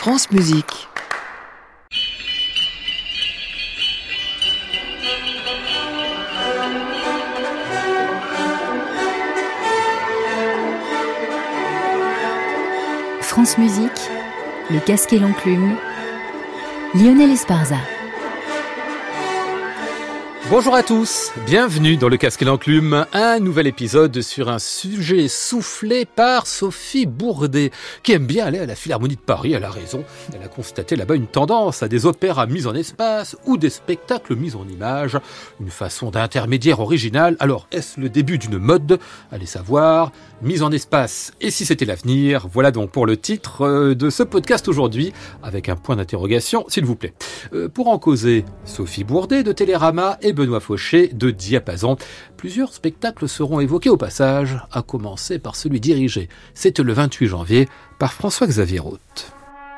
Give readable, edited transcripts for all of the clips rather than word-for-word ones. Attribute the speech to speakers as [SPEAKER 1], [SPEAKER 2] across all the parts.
[SPEAKER 1] France Musique.
[SPEAKER 2] France Musique, le casque et l'enclume, Lionel Esparza.
[SPEAKER 3] Bonjour à tous, bienvenue dans le casque et l'enclume, un nouvel épisode sur un sujet soufflé par Sophie Bourdet, qui aime bien aller à la Philharmonie de Paris. Elle a raison, elle a constaté là-bas une tendance à des opéras mis en espace ou des spectacles mis en images, une façon d'intermédiaire originale. Alors, est-ce le début d'une mode ? Allez savoir, mise en espace, et si c'était l'avenir ? Voilà donc pour le titre de ce podcast aujourd'hui, avec un point d'interrogation, s'il vous plaît. Pour en causer, Sophie Bourdet de Télérama et Benoît Fauché de Diapason. Plusieurs spectacles seront évoqués au passage, à commencer par celui dirigé, c'était le 28 janvier, par François-Xavier Roth.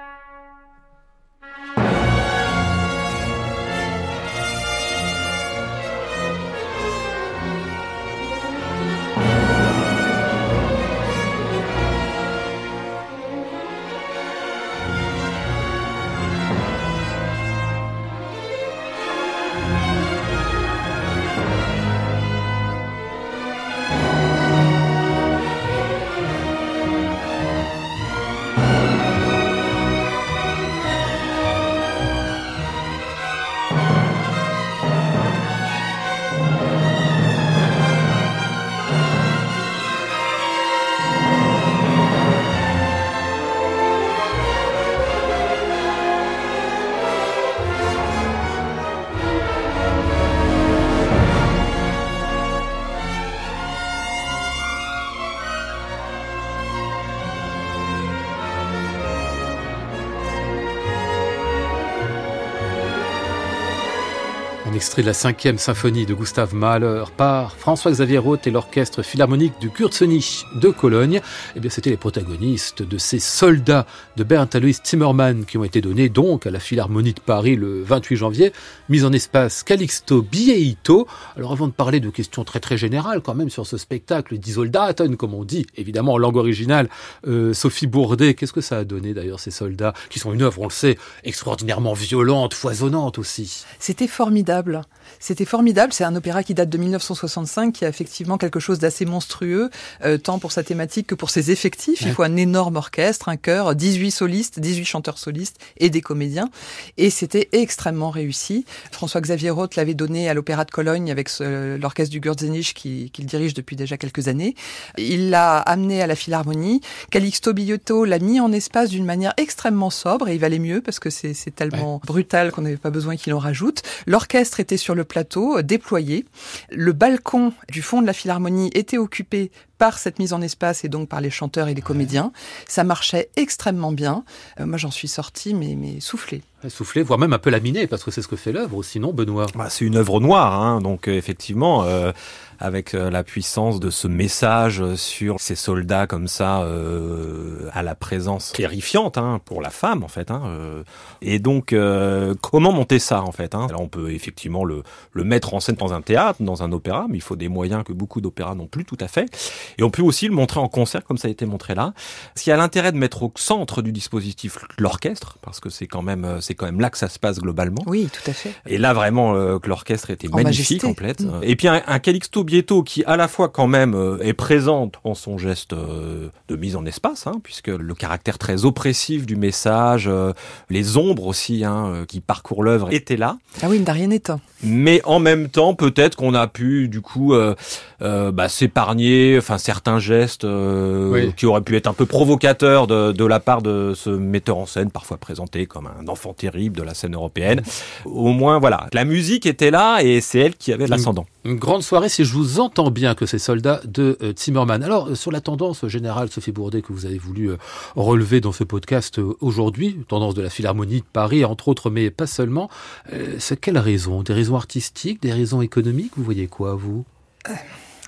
[SPEAKER 3] Extrait de la 5e symphonie de Gustav Mahler par François-Xavier Roth et l'orchestre philharmonique du Kurzhenich de Cologne. Eh bien, c'était les protagonistes de ces soldats de Bernd Alois Zimmermann qui ont été donnés donc à la Philharmonie de Paris le 28 janvier, mise en espace Calixto Bieito. Alors, avant de parler de questions très très générales quand même sur ce spectacle, Die Soldaten, comme on dit, évidemment en langue originale, Sophie Bourdet, qu'est-ce que ça a donné d'ailleurs ces soldats, qui sont une œuvre, on le sait, extraordinairement violente, foisonnante aussi.
[SPEAKER 4] C'était formidable, c'est un opéra qui date de 1965, qui a effectivement quelque chose d'assez monstrueux, tant pour sa thématique que pour ses effectifs. Il faut un énorme orchestre, un chœur, 18 solistes, 18 chanteurs solistes et des comédiens. Et c'était extrêmement réussi. François-Xavier Roth l'avait donné à l'Opéra de Cologne avec l'orchestre du Kurzhenich qu'il dirige depuis déjà quelques années. Il l'a amené à la Philharmonie. Calixto Bieito l'a mis en espace d'une manière extrêmement sobre, et il valait mieux parce que c'est tellement brutal qu'on n'avait pas besoin qu'il en rajoute. L'orchestre était sur le plateau, déployé. Le balcon du fond de la Philharmonie était occupé par cette mise en espace et donc par les chanteurs et les comédiens. Ça marchait extrêmement bien. Moi, j'en suis sortie, mais soufflée.
[SPEAKER 3] Soufflé, voire même un peu laminé, parce que c'est ce que fait l'œuvre aussi, non, Benoît ?
[SPEAKER 5] C'est une œuvre noire, hein, donc effectivement, avec la puissance de ce message sur ces soldats comme ça, à la présence terrifiante, hein, pour la femme en fait. Et donc, comment monter ça en fait, hein ? Alors, on peut effectivement le mettre en scène dans un théâtre, dans un opéra, mais il faut des moyens que beaucoup d'opéras n'ont plus tout à fait. Et on peut aussi le montrer en concert, comme ça a été montré là. S'il y a l'intérêt de mettre au centre du dispositif l'orchestre, parce que c'est quand même là que ça se passe globalement.
[SPEAKER 4] Oui, tout à fait.
[SPEAKER 5] Et là, vraiment, que l'orchestre était magnifique, complète. Et puis, un Calixto Bieito qui, à la fois, quand même, est présent en son geste de mise en espace, hein, puisque le caractère très oppressif du message, les ombres aussi, hein, qui parcourent l'œuvre, étaient là.
[SPEAKER 4] Ah oui, il n'a rien éteint.
[SPEAKER 5] Mais en même temps, peut-être qu'on a pu, du coup, s'épargner, certains gestes qui auraient pu être un peu provocateurs de la part de ce metteur en scène, parfois présenté comme un enfant terrible de la scène européenne. Au moins, voilà, la musique était là et c'est elle qui avait l'ascendant.
[SPEAKER 3] Une grande soirée, si je vous entends bien, que ces soldats de Zimmermann. Alors, sur la tendance générale, Sophie Bourdet, que vous avez voulu relever dans ce podcast aujourd'hui, tendance de la Philharmonie de Paris, entre autres, mais pas seulement, c'est quelles raisons ? Des raisons artistiques, des raisons économiques ? Vous voyez quoi, vous ?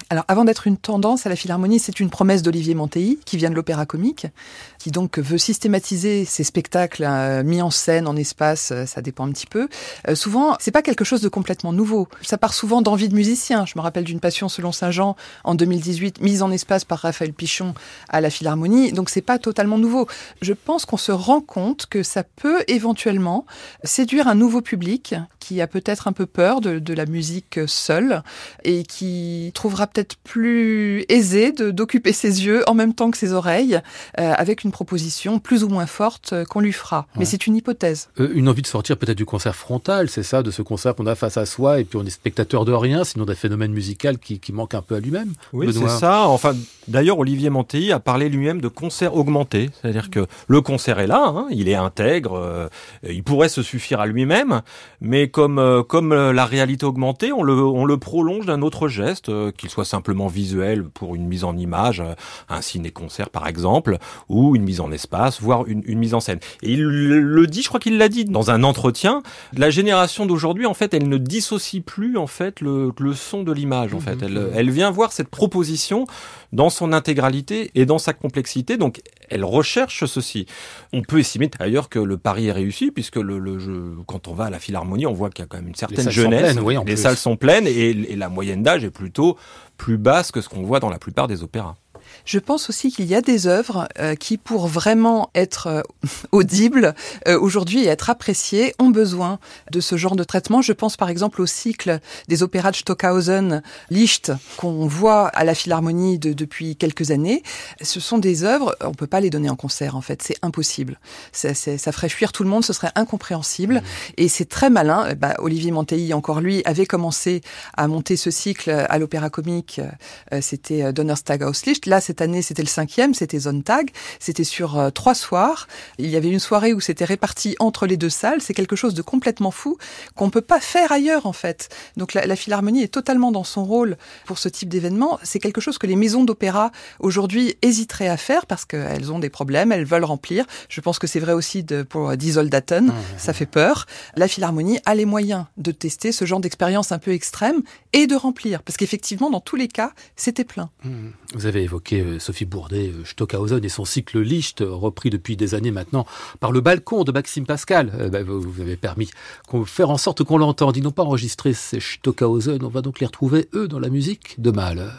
[SPEAKER 4] Alors, avant d'être une tendance à la Philharmonie, c'est une promesse d'Olivier Mantéi, qui vient de l'Opéra-Comique, qui donc veut systématiser ces spectacles mis en scène, en espace, ça dépend un petit peu. Souvent, c'est pas quelque chose de complètement nouveau. Ça part souvent d'envie de musiciens. Je me rappelle d'une Passion selon Saint-Jean, en 2018, mise en espace par Raphaël Pichon à la Philharmonie. Donc, c'est pas totalement nouveau. Je pense qu'on se rend compte que ça peut éventuellement séduire un nouveau public qui a peut-être un peu peur de la musique seule et qui trouvera peut-être plus aisé d'occuper ses yeux en même temps que ses oreilles avec une proposition plus ou moins forte qu'on lui fera. Mais c'est une hypothèse.
[SPEAKER 3] Une envie de sortir peut-être du concert frontal, c'est ça, de ce concert qu'on a face à soi et puis on est spectateur de rien, sinon d'un phénomène musical qui manque un peu à lui-même.
[SPEAKER 5] Oui,
[SPEAKER 3] Benoît.
[SPEAKER 5] c'est ça. Enfin, d'ailleurs, Olivier Mantéi a parlé lui-même de concert augmenté. C'est-à-dire que le concert est là, il est intègre, il pourrait se suffire à lui-même, mais comme la réalité augmentée, on le prolonge d'un autre geste, qu'il soit simplement visuel pour une mise en image, un ciné-concert par exemple, ou une mise en espace, voire une mise en scène. Et il le dit, je crois qu'il l'a dit dans un entretien, la génération d'aujourd'hui, en fait, elle ne dissocie plus en fait le son de l'image. En fait, elle vient voir cette proposition dans son intégralité et dans sa complexité. Donc, elle recherche ceci. On peut estimer d'ailleurs que le pari est réussi, puisque quand on va à la Philharmonie, on voit qu'il y a quand même une certaine jeunesse. Les salles sont pleines et la moyenne d'âge est plutôt plus basse que ce qu'on voit dans la plupart des opéras.
[SPEAKER 4] Je pense aussi qu'il y a des œuvres qui, pour vraiment être audibles aujourd'hui et être appréciées, ont besoin de ce genre de traitement. Je pense par exemple au cycle des opéras de Stockhausen, Licht, qu'on voit à la Philharmonie depuis quelques années. Ce sont des œuvres, on peut pas les donner en concert en fait, c'est impossible. Ça ferait fuir tout le monde, ce serait incompréhensible. Et c'est très malin. Olivier Mantéi, encore lui, avait commencé à monter ce cycle à l'Opéra-Comique. C'était Donnerstag aus Licht. Là, cette année, c'était le 5e, c'était Sonntag. C'était sur 3 soirs. Il y avait une soirée où c'était réparti entre les 2 salles. C'est quelque chose de complètement fou qu'on peut pas faire ailleurs, en fait. Donc la Philharmonie est totalement dans son rôle pour ce type d'événement. C'est quelque chose que les maisons d'opéra, aujourd'hui, hésiteraient à faire parce qu'elles ont des problèmes, elles veulent remplir. Je pense que c'est vrai aussi pour Die Soldaten. Ça fait peur. La Philharmonie a les moyens de tester ce genre d'expérience un peu extrême et de remplir. Parce qu'effectivement, dans tous les cas, c'était plein.
[SPEAKER 3] Vous avez évoqué Sophie Bourdet, Stockhausen et son cycle Licht, repris depuis des années maintenant par le balcon de Maxime Pascal. Vous avez permis de faire en sorte qu'on l'entende. Ils n'ont pas enregistré ces Stockhausen, on va donc les retrouver, eux, dans la musique de Mahler.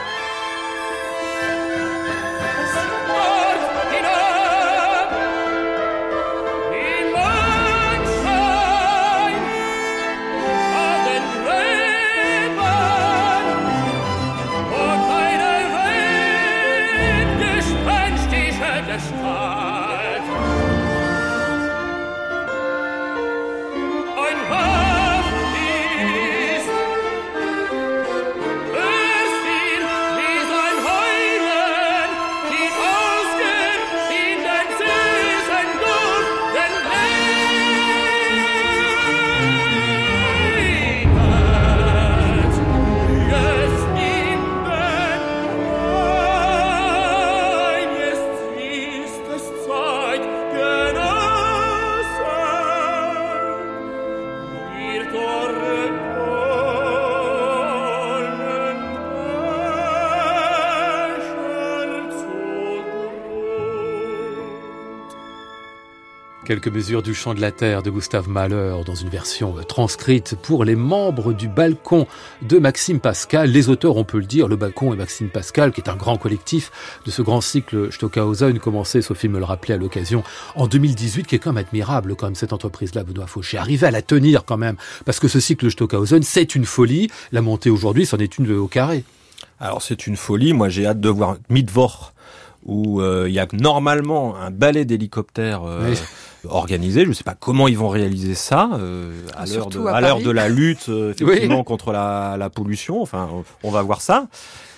[SPEAKER 3] Quelques mesures du chant de la terre de Gustav Mahler dans une version transcrite pour les membres du balcon de Maxime Pascal. Les auteurs, on peut le dire, le balcon et Maxime Pascal, qui est un grand collectif de ce grand cycle Stockhausen, commencé, Sophie me le rappelait à l'occasion, en 2018, qui est quand même admirable, quand même, cette entreprise-là, Benoît Fauché. Arriver à la tenir quand même, parce que ce cycle Stockhausen, c'est une folie. La montée aujourd'hui, c'en est une au carré.
[SPEAKER 5] Alors c'est une folie. Moi, j'ai hâte de voir Mittwoch, où il y a normalement un ballet d'hélicoptères organisé. Je ne sais pas comment ils vont réaliser ça à l'heure de la lutte effectivement contre la pollution. Enfin, on va voir ça.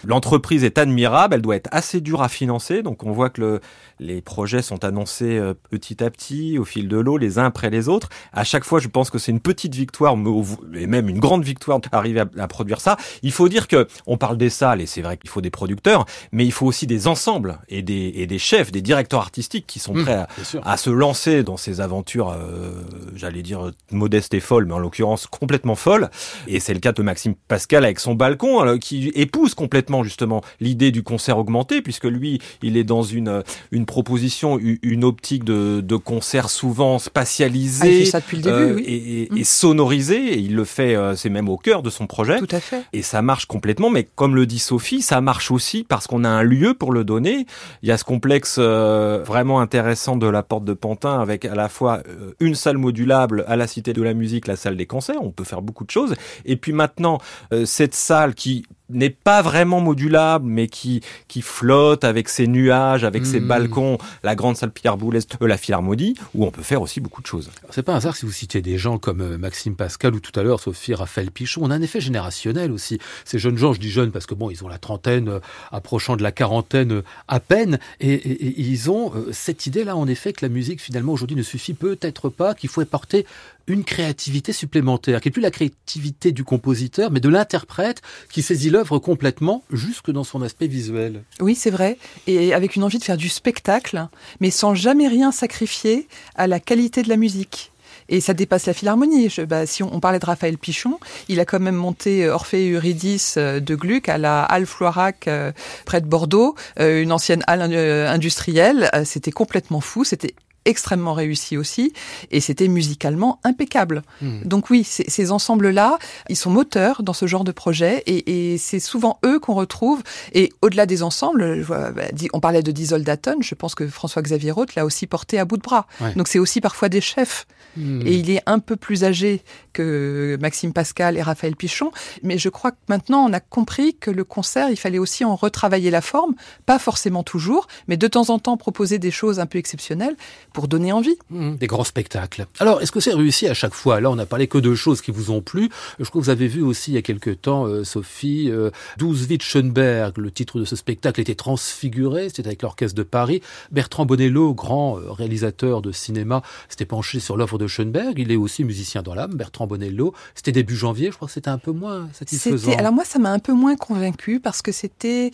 [SPEAKER 5] L'entreprise est admirable, elle doit être assez dure à financer, donc on voit que les projets sont annoncés petit à petit, au fil de l'eau, les uns après les autres. À chaque fois, je pense que c'est une petite victoire, et même une grande victoire d'arriver à produire ça. Il faut dire que on parle des salles, et c'est vrai qu'il faut des producteurs, mais il faut aussi des ensembles et des chefs, des directeurs artistiques qui sont prêts à se lancer dans ces aventures, j'allais dire modestes et folles, mais en l'occurrence complètement folles. Et c'est le cas de Maxime Pascal avec son balcon, qui épouse complètement justement l'idée du concert augmenté, puisque lui, il est dans une proposition, une optique de concert souvent spatialisé,
[SPEAKER 4] il fait ça depuis le début,
[SPEAKER 5] et sonorisé. Et il le fait, c'est même au cœur de son projet.
[SPEAKER 4] Tout à fait.
[SPEAKER 5] Et ça marche complètement, mais comme le dit Sophie, ça marche aussi parce qu'on a un lieu pour le donner. Il y a ce complexe vraiment intéressant de la Porte de Pantin, avec à la fois une salle modulable à la Cité de la Musique, la salle des concerts. On peut faire beaucoup de choses. Et puis maintenant, cette salle qui n'est pas vraiment modulable, mais qui flotte avec ses nuages, avec ses balcons, la grande salle Pierre Boulez, la Philharmonie, où on peut faire aussi beaucoup de choses.
[SPEAKER 3] Alors, c'est pas un hasard si vous citiez des gens comme Maxime Pascal ou tout à l'heure Sophie Raphaël Pichon. On a un effet générationnel aussi. Ces jeunes gens, je dis jeunes parce que bon, ils ont la trentaine, approchant de la quarantaine à peine, et ils ont cette idée-là, en effet, que la musique finalement aujourd'hui ne suffit peut-être pas, qu'il faut apporter une créativité supplémentaire, qui n'est plus la créativité du compositeur, mais de l'interprète qui saisit l'œuvre complètement, jusque dans son aspect visuel.
[SPEAKER 4] Oui, c'est vrai, et avec une envie de faire du spectacle, mais sans jamais rien sacrifier à la qualité de la musique. Et ça dépasse la Philharmonie. Si on parlait de Raphaël Pichon, il a quand même monté Orphée et Eurydice de Gluck à la Halle Floirac près de Bordeaux, une ancienne halle industrielle. C'était complètement fou, c'était extrêmement réussi aussi, et c'était musicalement impeccable. Donc oui, ces ensembles-là, ils sont moteurs dans ce genre de projet, et c'est souvent eux qu'on retrouve. Et au-delà des ensembles, on parlait de Diesoldaten, je pense que François-Xavier Roth l'a aussi porté à bout de bras. Ouais. Donc c'est aussi parfois des chefs. Et il est un peu plus âgé que Maxime Pascal et Raphaël Pichon, mais je crois que maintenant on a compris que le concert, il fallait aussi en retravailler la forme, pas forcément toujours, mais de temps en temps proposer des choses un peu exceptionnelles pour donner envie.
[SPEAKER 3] Des grands spectacles. Alors, est-ce que c'est réussi à chaque fois ? Là, on n'a parlé que de choses qui vous ont plu. Je crois que vous avez vu aussi il y a quelque temps, Sophie, 12 Schoenberg, le titre de ce spectacle était transfiguré, c'était avec l'Orchestre de Paris. Bertrand Bonello, grand réalisateur de cinéma, s'était penché sur l'œuvre de Schoenberg. Il est aussi musicien dans l'âme, Bertrand Bonello. C'était début janvier, je crois que c'était un peu moins satisfaisant.
[SPEAKER 4] Alors moi, ça m'a un peu moins convaincu parce que c'était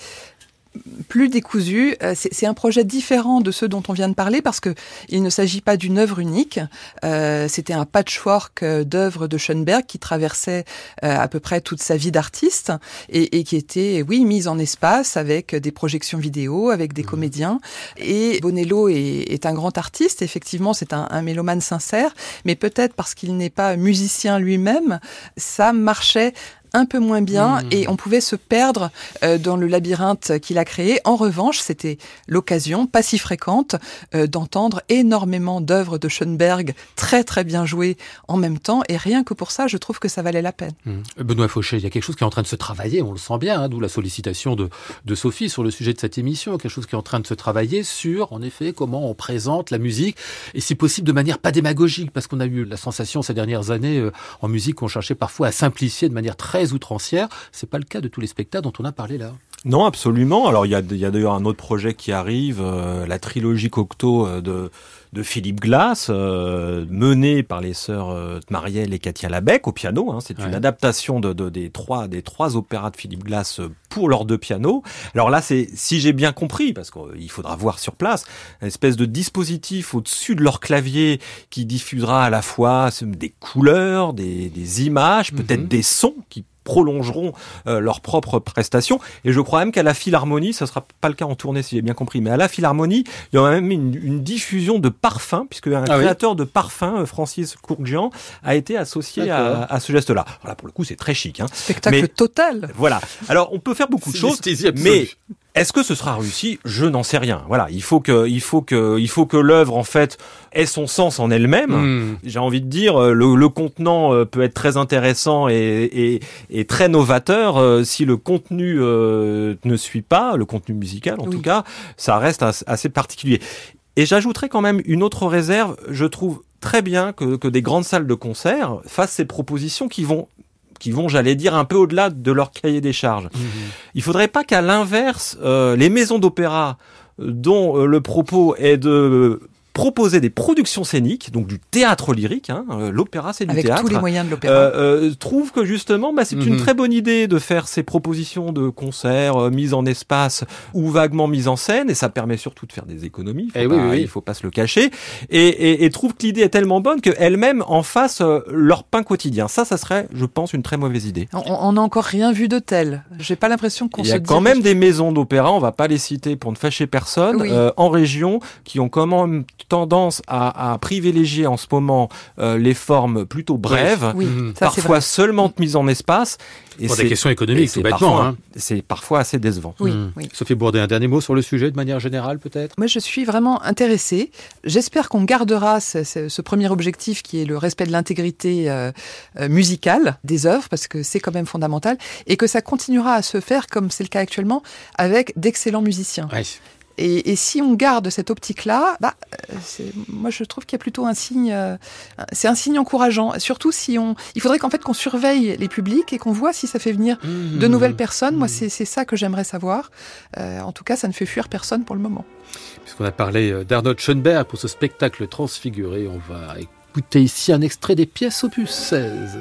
[SPEAKER 4] plus décousu. C'est un projet différent de ceux dont on vient de parler parce que il ne s'agit pas d'une œuvre unique. C'était un patchwork d'œuvres de Schoenberg qui traversait à peu près toute sa vie d'artiste et qui était, oui, mise en espace avec des projections vidéo, avec des comédiens. Et Bonello est un grand artiste. Effectivement, c'est un mélomane sincère, mais peut-être parce qu'il n'est pas musicien lui-même, ça marchait un peu moins bien et on pouvait se perdre dans le labyrinthe qu'il a créé. En revanche, c'était l'occasion, pas si fréquente, d'entendre énormément d'œuvres de Schoenberg très très bien jouées en même temps, et rien que pour ça, je trouve que ça valait la peine.
[SPEAKER 3] Benoît Fauché, il y a quelque chose qui est en train de se travailler, on le sent bien, d'où la sollicitation de Sophie sur le sujet de cette émission, quelque chose qui est en train de se travailler sur, en effet, comment on présente la musique, et si possible de manière pas démagogique, parce qu'on a eu la sensation ces dernières années en musique qu'on cherchait parfois à simplifier de manière très outrancière. C'est pas le cas de tous les spectacles dont on a parlé là.
[SPEAKER 5] Non, absolument. Alors il y a d'ailleurs un autre projet qui arrive, la trilogie Cocteau de Philippe Glass, menée par les sœurs Marielle et Katia Labec au piano. C'est une adaptation des trois opéras de Philippe Glass pour leurs deux pianos. Alors là, c'est, si j'ai bien compris, parce qu'il faudra voir sur place, une espèce de dispositif au-dessus de leur clavier qui diffusera à la fois des couleurs, des images, peut-être des sons qui prolongeront leur propre prestation. Et je crois même qu'à la Philharmonie, ça sera pas le cas en tournée si j'ai bien compris, mais à la Philharmonie, il y aura même une diffusion de parfums, puisque un créateur de parfums, Francis Courgian, a été associé à ce geste-là. Alors là, pour le coup, c'est très chic.
[SPEAKER 4] Spectacle total.
[SPEAKER 5] Voilà. Alors, on peut faire beaucoup de choses, mais est-ce que ce sera réussi ? Je n'en sais rien. Voilà, il faut que l'œuvre en fait ait son sens en elle-même. J'ai envie de dire, le contenant peut être très intéressant et très novateur. Si le contenu ne suit pas, le contenu musical en tout cas, ça reste assez particulier. Et j'ajouterais quand même une autre réserve. Je trouve très bien que des grandes salles de concert fassent ces propositions qui vont qui vont, j'allais dire, un peu au-delà de leur cahier des charges. Il faudrait pas qu'à l'inverse, les maisons d'opéra dont le propos est de proposer des productions scéniques, donc du théâtre lyrique, hein, l'opéra c'est du
[SPEAKER 4] avec
[SPEAKER 5] théâtre.
[SPEAKER 4] Avec tous les moyens de l'opéra.
[SPEAKER 5] Trouve que justement, c'est une très bonne idée de faire ces propositions de concerts mises en espace ou vaguement mises en scène, et ça permet surtout de faire des économies. Il faut pas se le cacher. Et trouve que l'idée est tellement bonne qu'elles-mêmes en fassent leur pain quotidien. Ça serait, je pense, une très mauvaise idée.
[SPEAKER 4] On n'a encore rien vu de tel. J'ai pas l'impression qu'on se
[SPEAKER 5] Il y a quand même des maisons d'opéra, on va pas les citer pour ne fâcher personne, en région, qui ont quand même tendance à privilégier en ce moment les formes plutôt brèves, parfois seulement mises en espace. Et
[SPEAKER 3] pour des questions économiques, tout bêtement.
[SPEAKER 5] C'est parfois assez décevant.
[SPEAKER 3] Sophie Bourdet, un dernier mot sur le sujet de manière générale peut-être ?
[SPEAKER 4] Moi je suis vraiment intéressée. J'espère qu'on gardera ce premier objectif qui est le respect de l'intégrité musicale des œuvres, parce que c'est quand même fondamental, et que ça continuera à se faire comme c'est le cas actuellement avec d'excellents musiciens.
[SPEAKER 3] Oui.
[SPEAKER 4] Et si on garde cette optique-là, moi je trouve qu'il y a plutôt un signe, c'est un signe encourageant. Surtout il faudrait qu'en fait qu'on surveille les publics et qu'on voit si ça fait venir de nouvelles personnes. Moi c'est ça que j'aimerais savoir. En tout cas, ça ne fait fuir personne pour le moment.
[SPEAKER 3] Puisqu'on a parlé d'Arnold Schönberg pour ce spectacle transfiguré, on va écouter ici un extrait des pièces opus 16.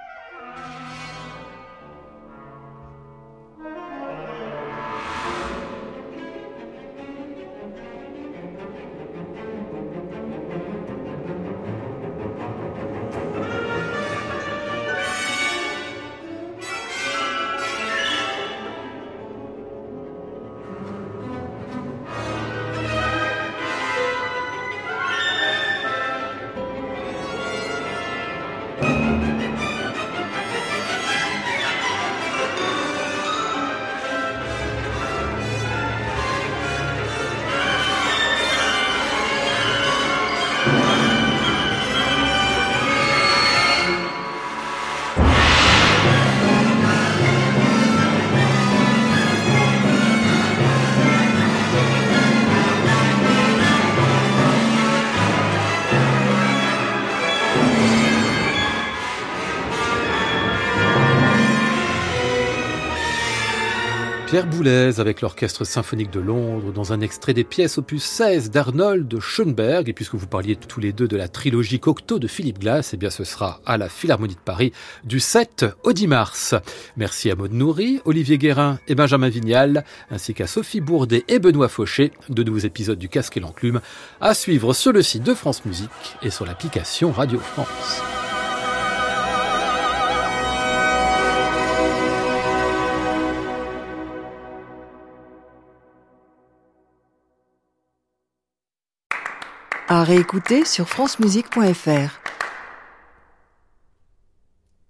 [SPEAKER 3] Pierre Boulez avec l'Orchestre Symphonique de Londres dans un extrait des pièces opus 16 d'Arnold Schönberg. Et puisque vous parliez tous les deux de la trilogie Cocteau de Philippe Glass, eh bien ce sera à la Philharmonie de Paris du 7 au 10 mars. Merci à Maud Nourri, Olivier Guérin et Benjamin Vignal, ainsi qu'à Sophie Bourdet et Benoît Fauché. De nouveaux épisodes du Casque et l'Enclume à suivre sur le site de France Musique et sur l'application Radio France.
[SPEAKER 1] À réécouter sur francemusique.fr.